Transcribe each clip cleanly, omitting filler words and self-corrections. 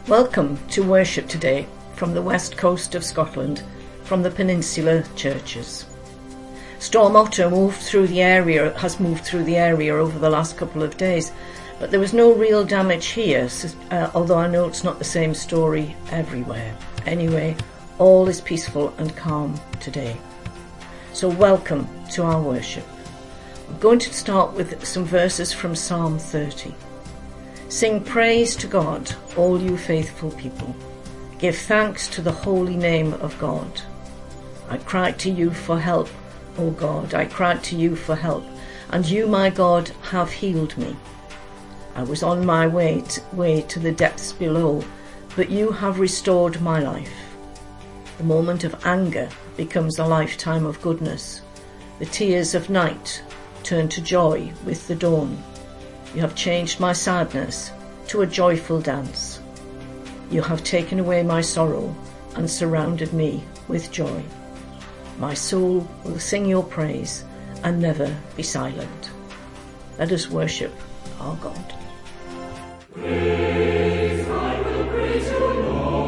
Welcome to worship today from the west coast of Scotland, from the Peninsula Churches. Storm Otter has moved through the area over the last couple of days, but there was no real damage here, although I know it's not the same story everywhere. Anyway, all is peaceful and calm today. So welcome to our worship. I'm going to start with some verses from Psalm 30. Sing praise to God, all you faithful people. Give thanks to the holy name of God. I cried to you for help, O God, I cried to you for help, and you, my God, have healed me. I was on my way to the depths below, but you have restored my life. The moment of anger becomes a lifetime of goodness. The tears of night turn to joy with the dawn. You have changed my sadness to a joyful dance. You have taken away my sorrow and surrounded me with joy. My soul will sing your praise and never be silent. Let us worship our God. Praise, I will praise you, Lord.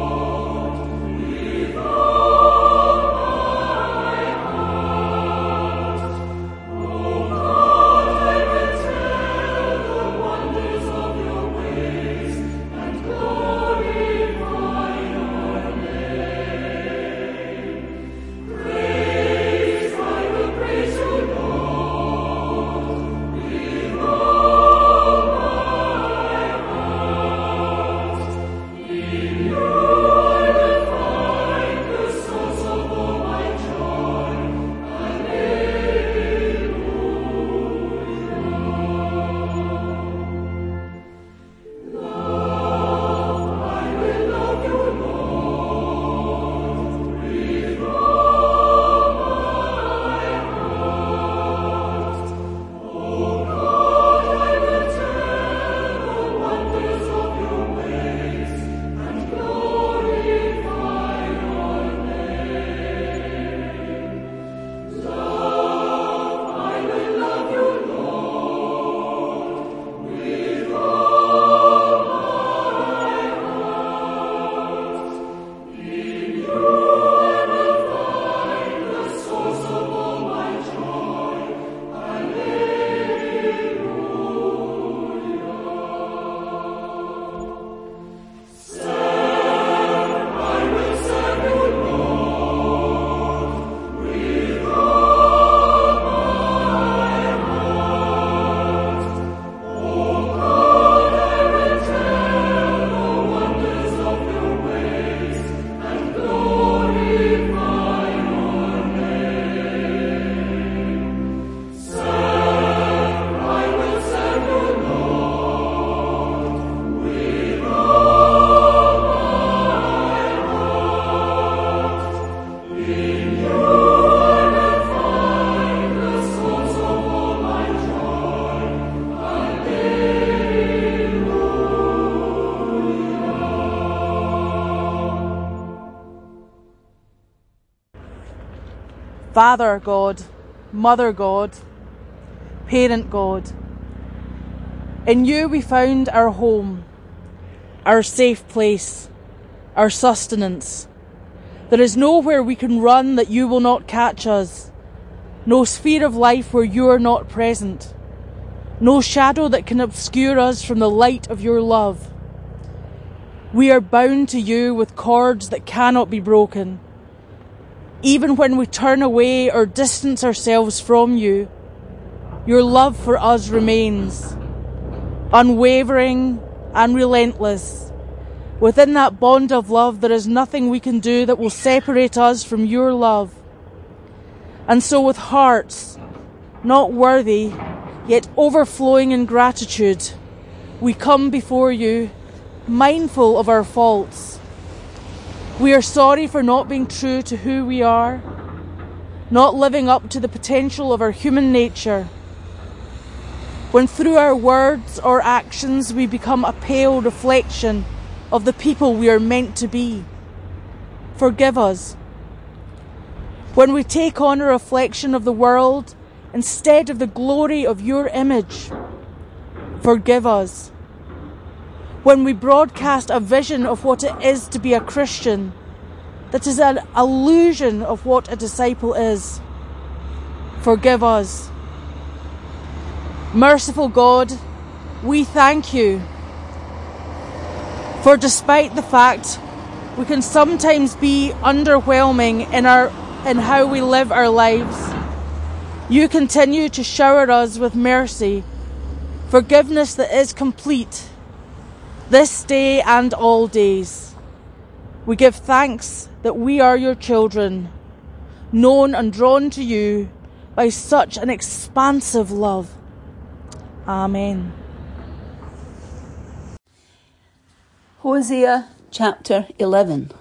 Father God, Mother God, Parent God. In you we found our home, our safe place, our sustenance. There is nowhere we can run that you will not catch us, no sphere of life where you are not present, no shadow that can obscure us from the light of your love. We are bound to you with cords that cannot be broken. Even when we turn away or distance ourselves from you, your love for us remains, unwavering and relentless. Within that bond of love, there is nothing we can do that will separate us from your love. And so with hearts not worthy, yet overflowing in gratitude, we come before you, mindful of our faults. We are sorry for not being true to who we are, not living up to the potential of our human nature. When through our words or actions we become a pale reflection of the people we are meant to be, forgive us. When we take on a reflection of the world instead of the glory of your image, forgive us. when we broadcast a vision of what it is to be a Christian that is an illusion of what a disciple is. Forgive us. Merciful God, we thank you for, despite the fact we can sometimes be underwhelming in how we live our lives, you continue to shower us with mercy, forgiveness that is complete, this day and all days. We give thanks that we are your children, known and drawn to you by such an expansive love. Amen. Hosea chapter 11.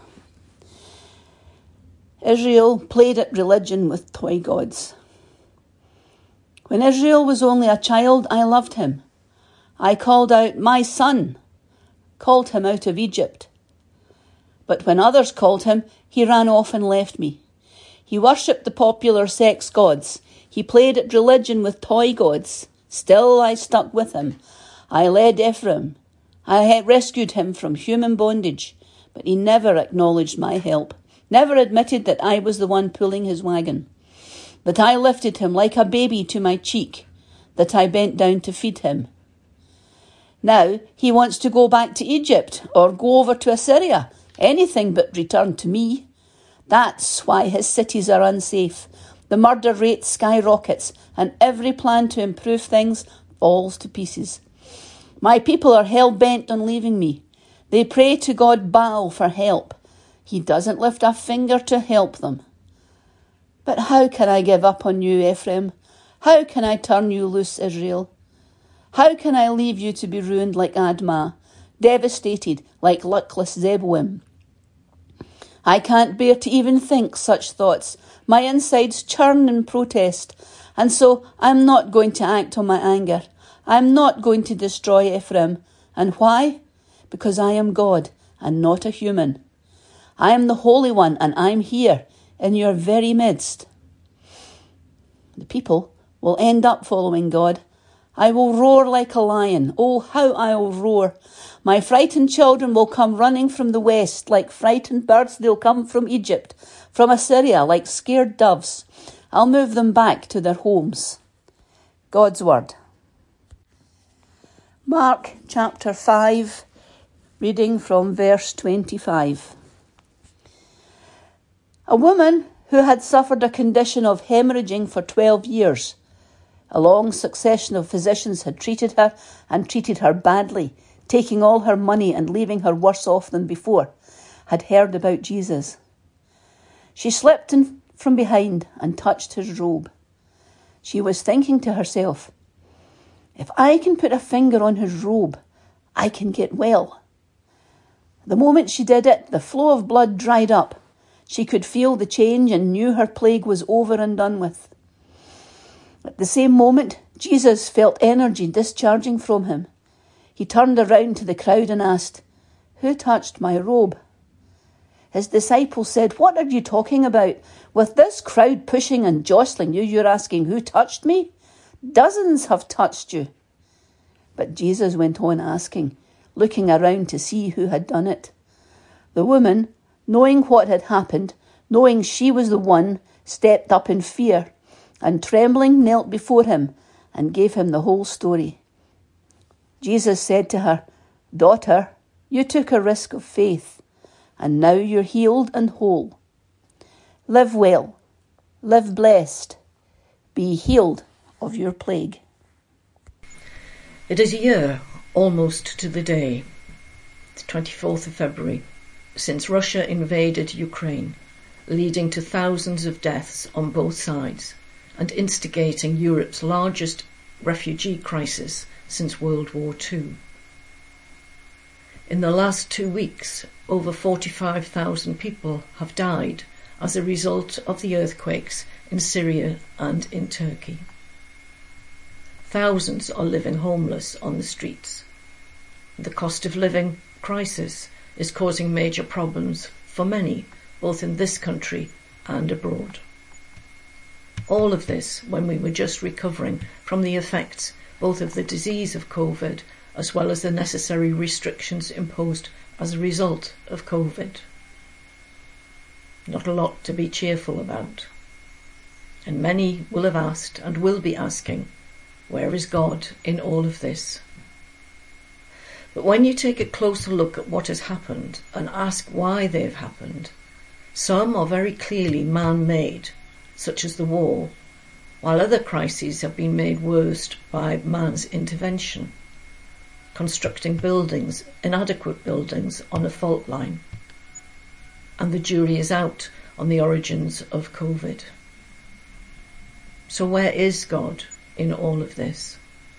Israel played at religion with toy gods. When Israel was only a child, I loved him. I called out, "My son," called him out of Egypt. But when others called him, he ran off and left me. He worshipped the popular sex gods. He played at religion with toy gods. Still I stuck with him. I led Ephraim. I had rescued him from human bondage, but he never acknowledged my help, never admitted that I was the one pulling his wagon, that I lifted him like a baby to my cheek, that I bent down to feed him. Now he wants to go back to Egypt or go over to Assyria, anything but return to me. That's why his cities are unsafe. The murder rate skyrockets and every plan to improve things falls to pieces. My people are hell-bent on leaving me. They pray to God Baal for help. He doesn't lift a finger to help them. But how can I give up on you, Ephraim? How can I turn you loose, Israel? How can I leave you to be ruined like Admah, devastated like luckless Zeboim? I can't bear to even think such thoughts. My insides churn in protest, and so I'm not going to act on my anger. I'm not going to destroy Ephraim. And why? Because I am God and not a human. I am the Holy One, and I'm here in your very midst. The people will end up following God. I will roar like a lion. Oh, how I will roar. My frightened children will come running from the west. Like frightened birds, they'll come from Egypt, from Assyria, like scared doves. I'll move them back to their homes. God's Word. Mark chapter 5, reading from verse 25. A woman who had suffered a condition of hemorrhaging for 12 years. A long succession of physicians had treated her and treated her badly, taking all her money and leaving her worse off than before, had heard about Jesus. She slipped in from behind and touched his robe. She was thinking to herself, if I can put a finger on his robe, I can get well. The moment she did it, the flow of blood dried up. She could feel the change and knew her plague was over and done with. At the same moment, Jesus felt energy discharging from him. He turned around to the crowd and asked, "Who touched my robe?" His disciples said, "What are you talking about? With this crowd pushing and jostling you, you're asking, 'Who touched me?' Dozens have touched you." But Jesus went on asking, looking around to see who had done it. The woman, knowing what had happened, knowing she was the one, stepped up in fear and trembling knelt before him and gave him the whole story. Jesus said to her, "Daughter, you took a risk of faith, and now you're healed and whole. Live well, live blessed, be healed of your plague." It is a year, almost to the day, the 24th of February, since Russia invaded Ukraine, leading to thousands of deaths on both sides and instigating Europe's largest refugee crisis since World War II. In the last 2 weeks, over 45,000 people have died as a result of the earthquakes in Syria and in Turkey. Thousands are living homeless on the streets. The cost of living crisis is causing major problems for many, both in this country and abroad. All of this when we were just recovering from the effects both of the disease of COVID as well as the necessary restrictions imposed as a result of COVID. Not a lot to be cheerful about. And many will have asked and will be asking, where is God in all of this? But when you take a closer look at what has happened and ask why they've happened, some are very clearly man-made, such as the war, while other crises have been made worse by man's intervention, constructing buildings, inadequate buildings, on a fault line. And the jury is out on the origins of COVID. So where is God in all of this?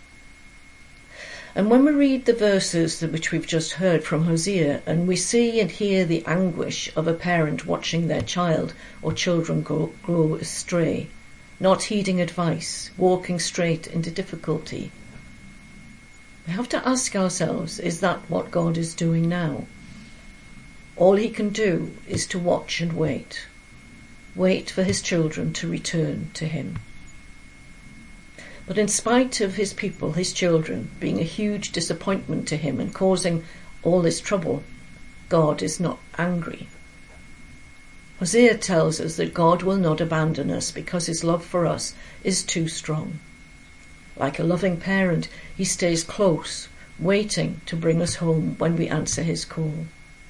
And when we read the verses which we've just heard from Hosea, and we see and hear the anguish of a parent watching their child or children grow astray, not heeding advice, walking straight into difficulty, we have to ask ourselves, is that what God is doing now? All he can do is to watch and wait for his children to return to him. But in spite of his people, his children, being a huge disappointment to him and causing all this trouble, God is not angry. Hosea tells us that God will not abandon us because his love for us is too strong. Like a loving parent, he stays close, waiting to bring us home when we answer his call.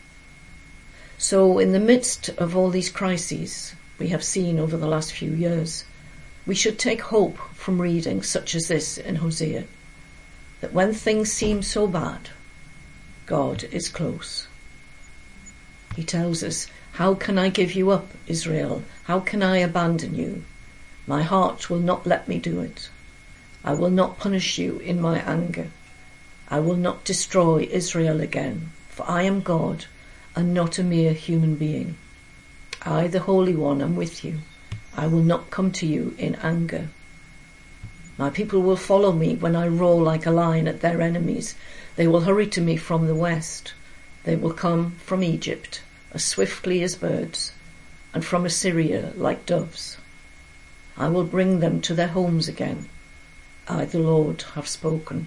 So in the midst of all these crises we have seen over the last few years, we should take hope from reading such as this in Hosea, that when things seem so bad, God is close. He tells us, "How can I give you up, Israel? How can I abandon you? My heart will not let me do it. I will not punish you in my anger. I will not destroy Israel again, for I am God and not a mere human being. I, the Holy One, am with you. I will not come to you in anger. My people will follow me when I roar like a lion at their enemies. They will hurry to me from the west. They will come from Egypt as swiftly as birds, and from Assyria like doves. I will bring them to their homes again. I, the Lord, have spoken."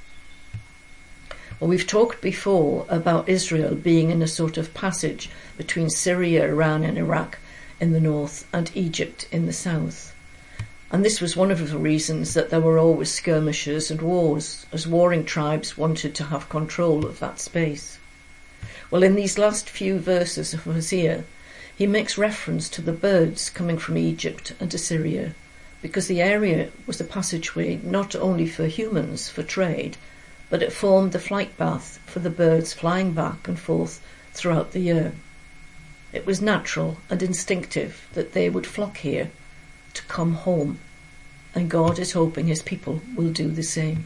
Well, we've talked before about Israel being in a sort of passage between Syria, Iran and Iraq in the north and Egypt in the south. And this was one of the reasons that there were always skirmishes and wars, as warring tribes wanted to have control of that space. Well, in these last few verses of Hosea, he makes reference to the birds coming from Egypt and Assyria, because the area was a passageway not only for humans for trade, but it formed the flight path for the birds flying back and forth throughout the year. It was natural and instinctive that they would flock here to come home, and God is hoping his people will do the same.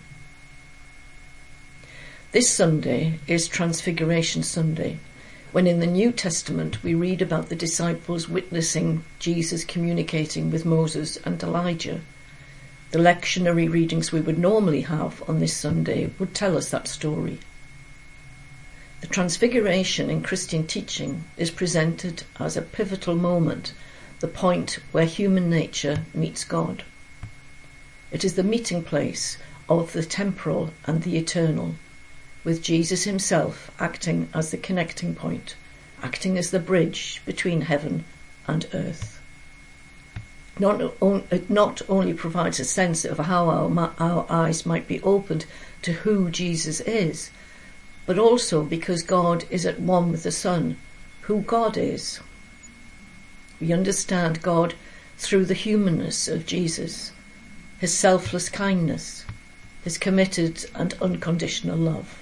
This Sunday is Transfiguration Sunday, when in the New Testament we read about the disciples witnessing Jesus communicating with Moses and Elijah. The lectionary readings we would normally have on this Sunday would tell us that story. The Transfiguration in Christian teaching is presented as a pivotal moment, the point where human nature meets God. It is the meeting place of the temporal and the eternal, with Jesus himself acting as the connecting point, acting as the bridge between heaven and earth. It not only provides a sense of how our eyes might be opened to who Jesus is, but also because God is at one with the Son, who God is. We understand God through the humanness of Jesus, his selfless kindness, his committed and unconditional love.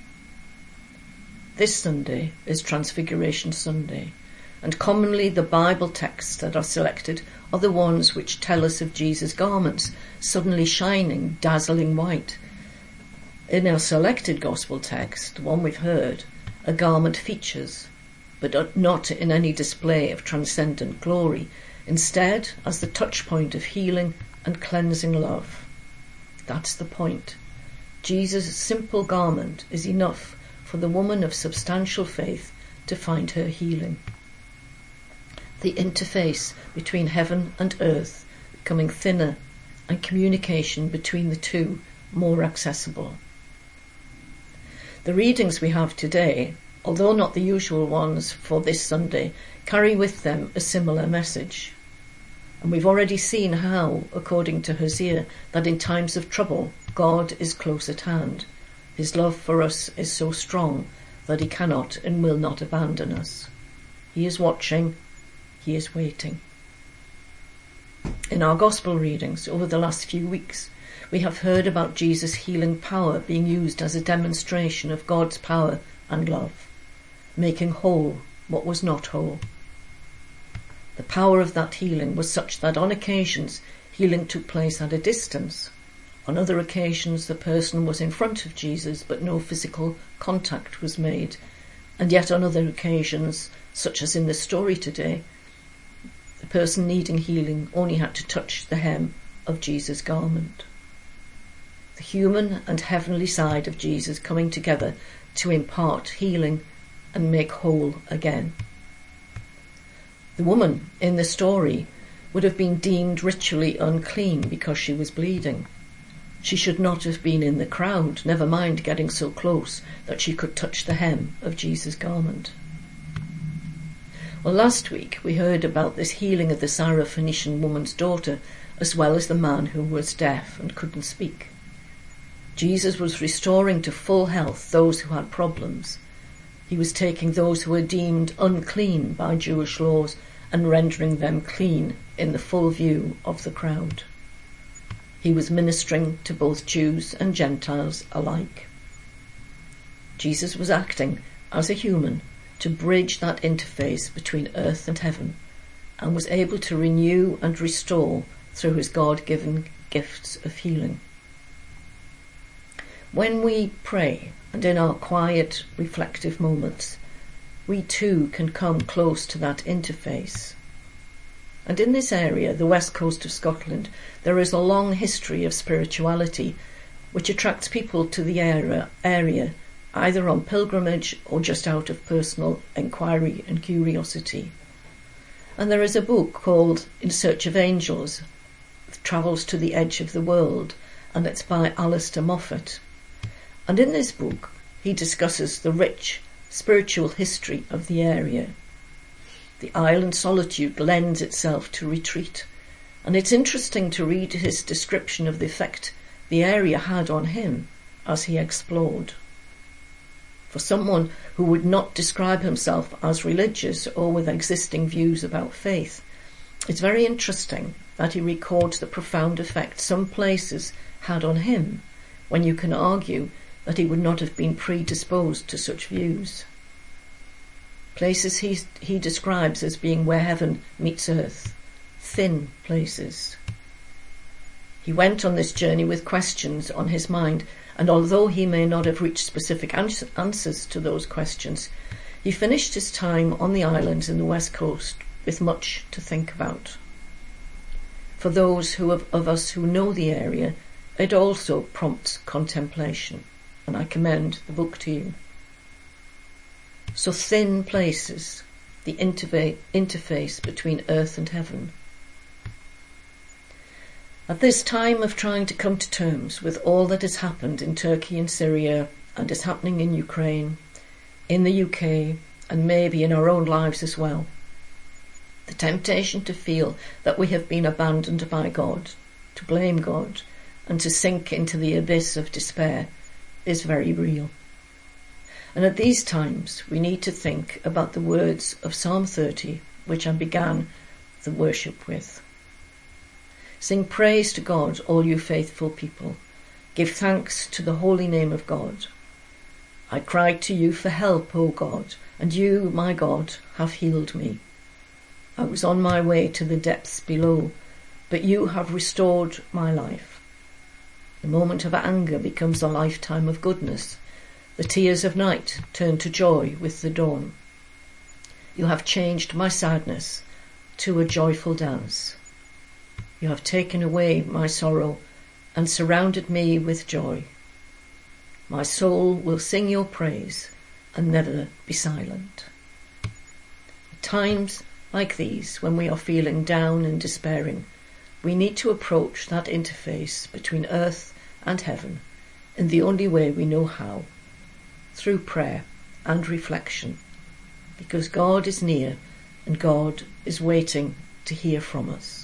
This Sunday is Transfiguration Sunday, and commonly the Bible texts that are selected are the ones which tell us of Jesus' garments suddenly shining, dazzling white. In our selected gospel text, the one we've heard, a garment features, but not in any display of transcendent glory, instead as the touch point of healing and cleansing love. That's the point. Jesus' simple garment is enough for the woman of substantial faith to find her healing. The interface between heaven and earth becoming thinner and communication between the two more accessible. The readings we have today, although not the usual ones for this Sunday, carry with them a similar message. And we've already seen how, according to Hosea, that in times of trouble, God is close at hand. His love for us is so strong that he cannot and will not abandon us. He is watching, he is waiting. In our Gospel readings over the last few weeks, we have heard about Jesus' healing power being used as a demonstration of God's power and love, making whole what was not whole. The power of that healing was such that on occasions healing took place at a distance. On other occasions the person was in front of Jesus but no physical contact was made. And yet on other occasions, such as in the story today, the person needing healing only had to touch the hem of Jesus' garment. The human and heavenly side of Jesus coming together to impart healing and make whole again. The woman in the story would have been deemed ritually unclean because she was bleeding. She should not have been in the crowd, never mind getting so close that she could touch the hem of Jesus' garment. Well, last week we heard about this healing of the Syrophoenician woman's daughter, as well as the man who was deaf and couldn't speak. Jesus was restoring to full health those who had problems. He was taking those who were deemed unclean by Jewish laws and rendering them clean in the full view of the crowd. He was ministering to both Jews and Gentiles alike. Jesus was acting as a human to bridge that interface between earth and heaven, and was able to renew and restore through his God-given gifts of healing. When we pray, and in our quiet, reflective moments, we too can come close to that interface. And in this area, the west coast of Scotland, there is a long history of spirituality which attracts people to the area either on pilgrimage or just out of personal inquiry and curiosity. And there is a book called In Search of Angels, Travels to the Edge of the World, and it's by Alistair Moffat. And in this book, he discusses the rich spiritual history of the area. The island solitude lends itself to retreat, and it's interesting to read his description of the effect the area had on him as he explored. For someone who would not describe himself as religious or with existing views about faith, it's very interesting that he records the profound effect some places had on him, when you can argue that he would not have been predisposed to such views. Places he describes as being where heaven meets earth, thin places. He went on this journey with questions on his mind, and although he may not have reached specific answers to those questions, he finished his time on the islands in the west coast with much to think about. For those of us who know the area, it also prompts contemplation, and I commend the book to you. So thin places, the interface between earth and heaven. At this time of trying to come to terms with all that has happened in Turkey and Syria and is happening in Ukraine, in the UK, and maybe in our own lives as well, the temptation to feel that we have been abandoned by God, to blame God, and to sink into the abyss of despair is very real. And at these times we need to think about the words of Psalm 30, which I began the worship with. Sing praise to God, all you faithful people. Give thanks to the holy name of God. I cried to you for help, O God, and you, my God, have healed me. I was on my way to the depths below, but you have restored my life. The moment of anger becomes a lifetime of goodness. The tears of night turn to joy with the dawn. You have changed my sadness to a joyful dance. You have taken away my sorrow and surrounded me with joy. My soul will sing your praise and never be silent. At times like these, when we are feeling down and despairing, we need to approach that interface between earth and heaven in the only way we know how, through prayer and reflection, because God is near and God is waiting to hear from us.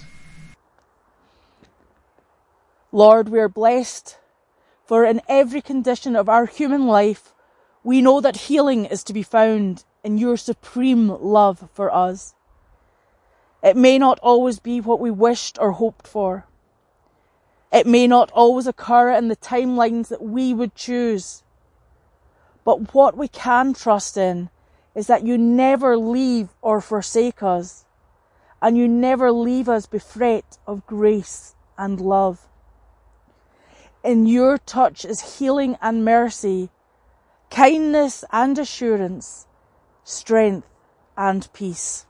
Lord, we are blessed, for in every condition of our human life, we know that healing is to be found in your supreme love for us. It may not always be what we wished or hoped for. It may not always occur in the timelines that we would choose. But what we can trust in is that you never leave or forsake us, and you never leave us bereft of grace and love. In your touch is healing and mercy, kindness and assurance, strength and peace.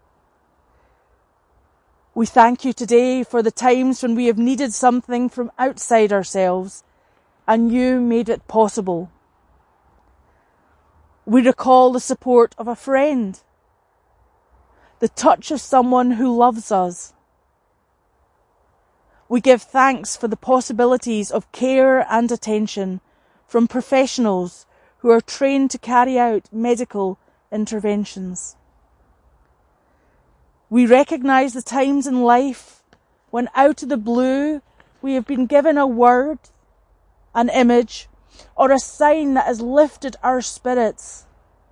We thank you today for the times when we have needed something from outside ourselves, and you made it possible. We recall the support of a friend, the touch of someone who loves us. We give thanks for the possibilities of care and attention from professionals who are trained to carry out medical interventions. We recognise the times in life when out of the blue we have been given a word, an image, or a sign that has lifted our spirits.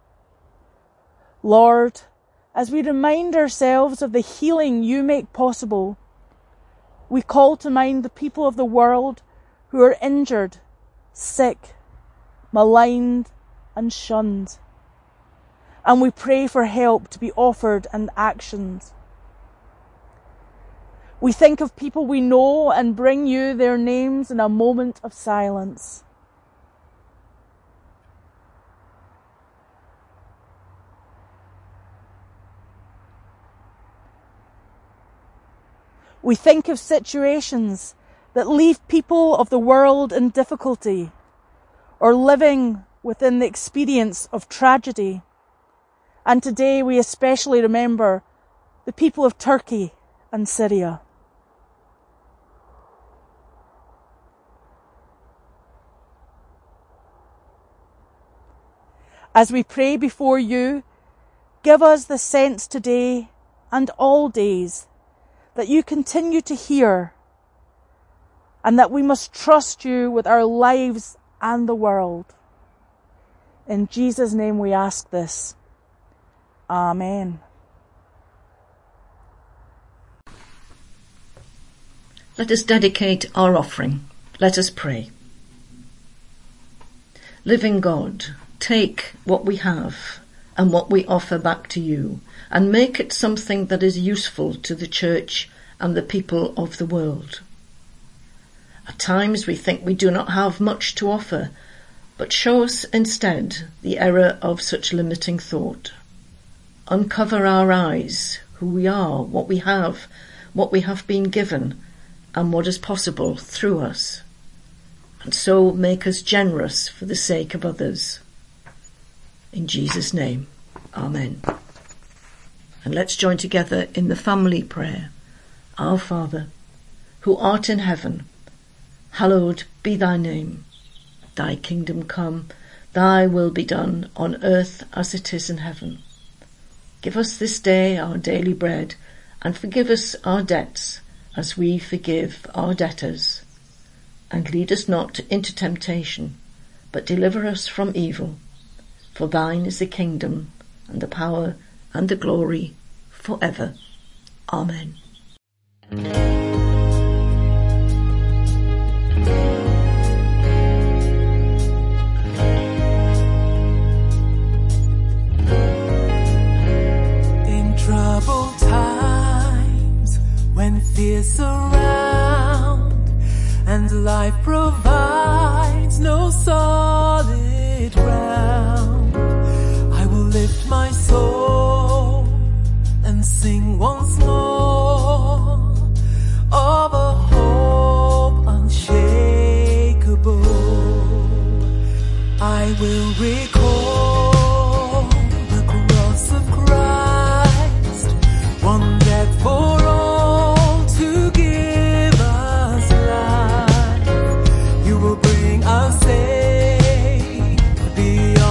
Lord, as we remind ourselves of the healing you make possible, we call to mind the people of the world who are injured, sick, maligned and shunned. And we pray for help to be offered and actioned. We think of people we know and bring you their names in a moment of silence. We think of situations that leave people of the world in difficulty or living within the experience of tragedy. And today we especially remember the people of Turkey and Syria. As we pray before you, give us the sense today and all days that you continue to hear, and that we must trust you with our lives and the world. In Jesus' name we ask this. Amen. Let us dedicate our offering. Let us pray. Living God, take what we have and what we offer back to you, and make it something that is useful to the church and the people of the world. At times we think we do not have much to offer, but show us instead the error of such limiting thought. Uncover our eyes, who we are, what we have been given, and what is possible through us. And so make us generous for the sake of others. In Jesus' name, Amen. And let's join together in the family prayer. Our Father, who art in heaven, hallowed be thy name. Thy kingdom come, thy will be done on earth as it is in heaven. Give us this day our daily bread, and forgive us our debts as we forgive our debtors. And lead us not into temptation, but deliver us from evil. For thine is the kingdom, and the power, and the glory, forever. Amen. In troubled times, when fears surround, and life provides no solid ground, I will lift my soul and sing once more of a hope unshakable. I will recall the cross of Christ, one death for all to give us life. You will bring us safe beyond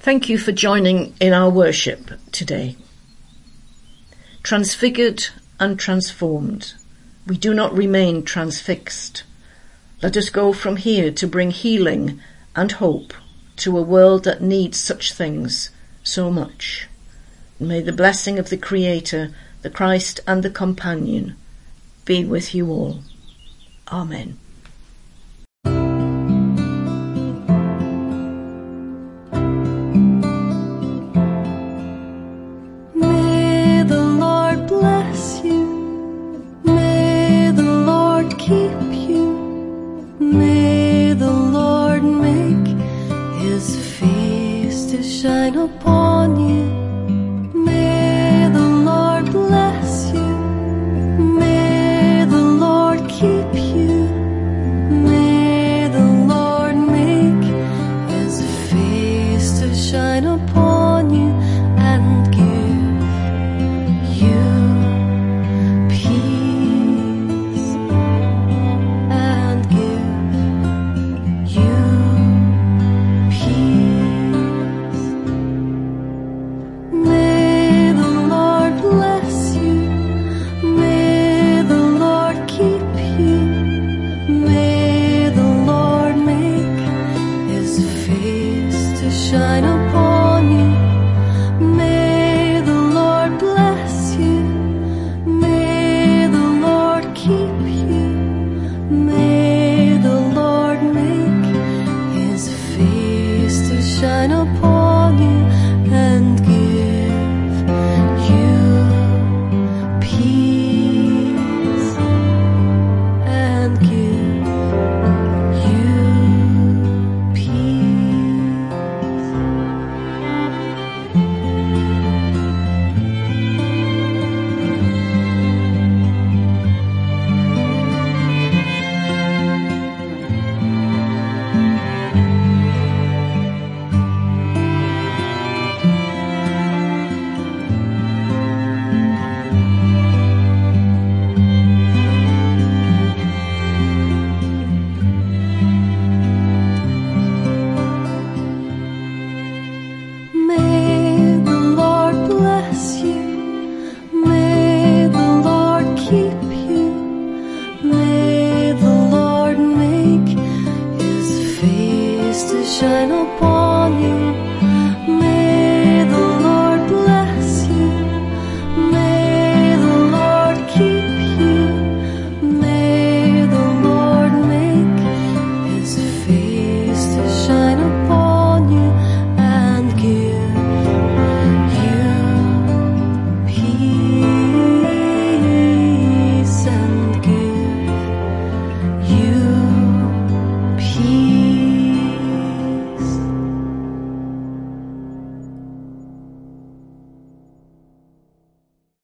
Thank you for joining in our worship today. Transfigured and transformed, we do not remain transfixed. Let us go from here to bring healing and hope to a world that needs such things so much. May the blessing of the Creator, the Christ and the Companion be with you all. Amen. May the Lord bless you. May the Lord keep you. May the Lord make his face to shine upon you. May the Lord bless you. May the Lord keep you. May the Lord make his face to shine upon you and give you peace and give you peace. May the Lord bless you. May the Lord keep you. May the Lord make his face to shine upon you. May the Lord bless you. May the Lord keep you. May the Lord make his face to shine upon you and give you peace and give you peace. May the Lord bless you. May the Lord keep you. May the Lord make his face to shine upon